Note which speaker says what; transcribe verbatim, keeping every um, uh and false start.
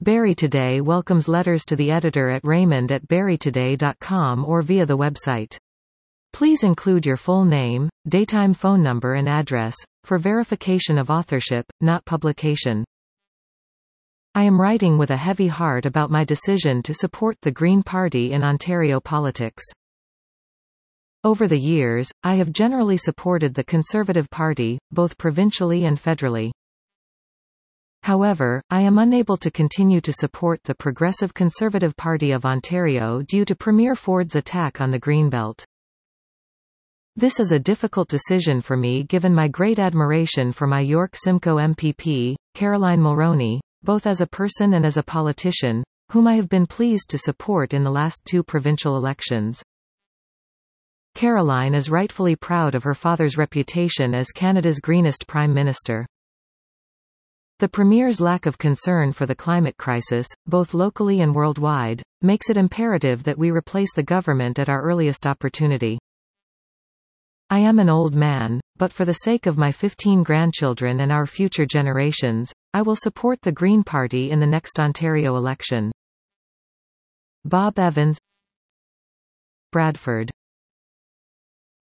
Speaker 1: Barrie Today welcomes letters to the editor at raymond at barrie today dot com or via the website. Please include your full name, daytime phone number and address, for verification of authorship, not publication. I am writing with a heavy heart about my decision to support the Green Party in Ontario politics. Over the years, I have generally supported the Conservative Party, both provincially and federally. However, I am unable to continue to support the Progressive Conservative Party of Ontario due to Premier Ford's attack on the Greenbelt. This is a difficult decision for me given my great admiration for my York Simcoe M P P, Caroline Mulroney, both as a person and as a politician, whom I have been pleased to support in the last two provincial elections. Caroline is rightfully proud of her father's reputation as Canada's greenest Prime Minister. The Premier's lack of concern for the climate crisis, both locally and worldwide, makes it imperative that we replace the government at our earliest opportunity. I am an old man, but for the sake of my fifteen grandchildren and our future generations, I will support the Green Party in the next Ontario election. Bob Evans, Bradford.